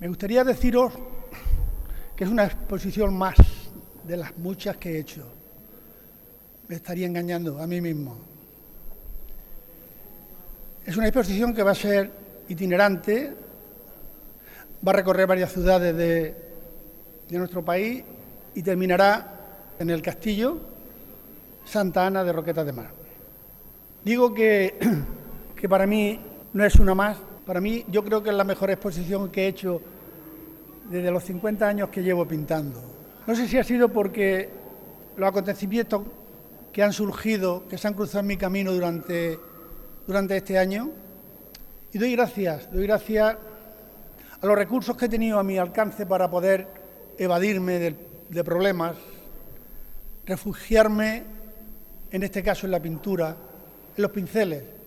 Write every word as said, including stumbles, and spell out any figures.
Me gustaría deciros que es una exposición más de las muchas que he hecho. Me estaría engañando a mí mismo. Es una exposición que va a ser itinerante, va a recorrer varias ciudades de, de nuestro país y terminará en el castillo Santa Ana de Roquetas de Mar. Digo que, que para mí no es una más, para mí yo creo que es la mejor exposición que he hecho desde los cincuenta años que llevo pintando. No sé si ha sido porque los acontecimientos que han surgido, que se han cruzado en mi camino durante, durante este año, y doy gracias, doy gracias a los recursos que he tenido a mi alcance para poder evadirme de, de problemas, refugiarme, en este caso en la pintura, en los pinceles.